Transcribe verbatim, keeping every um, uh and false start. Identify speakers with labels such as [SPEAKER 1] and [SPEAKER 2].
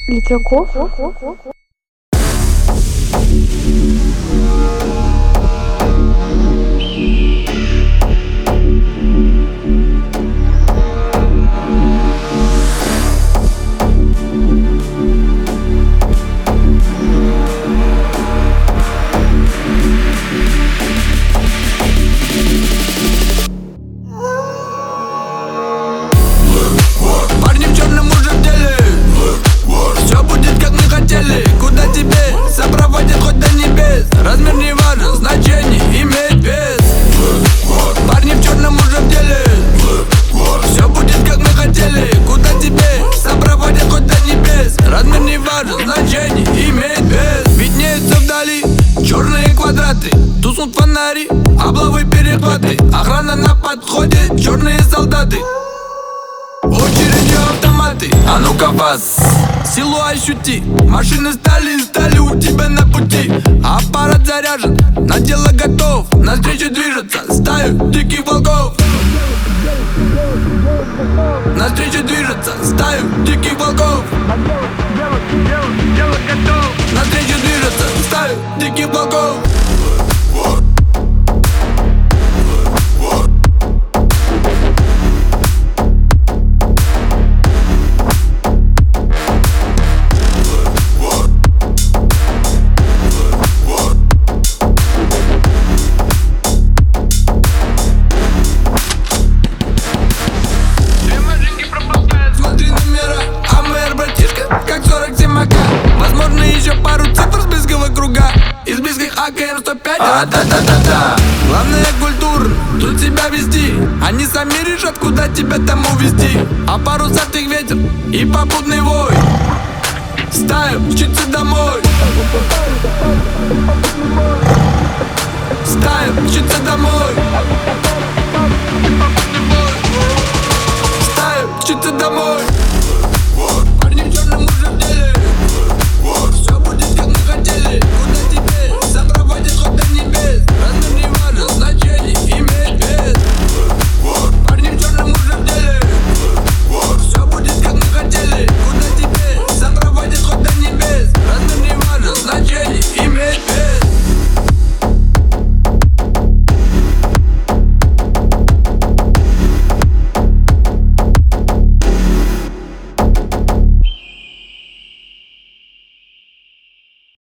[SPEAKER 1] Литваков?
[SPEAKER 2] Парни в черном уже в деле. Все будет как мы хотели. Куда тебе сопроводят хоть до небес. Размер не важен, значение имеет вес. Парни в черном уже в деле. Все будет как мы хотели. Куда тебе сопроводят хоть до небес. Размер не важен, значение имеет вес. Виднеются вдали черные квадраты. Туснут фонари, облавы, перехваты. Охрана на подходе, черные солдаты. Очередью автоматы, а ну-ка вас силу ощути. Машины стали, стали у тебя на пути. Аппарат заряжен, на дело готов. Навстречу движется стаю диких волков. Навстречу движется стаю диких волков. Навстречу движется стаю диких волков. Возможно, еще пару цифр с близкого круга. Из близких А К М сто пять. А, да-да-да-да. Главное культурно тут себя вести. Они сами решат, куда тебя там увезти. А парусатых ветер и попутный вой. Стаю мчится домой. Стаю мчится домой.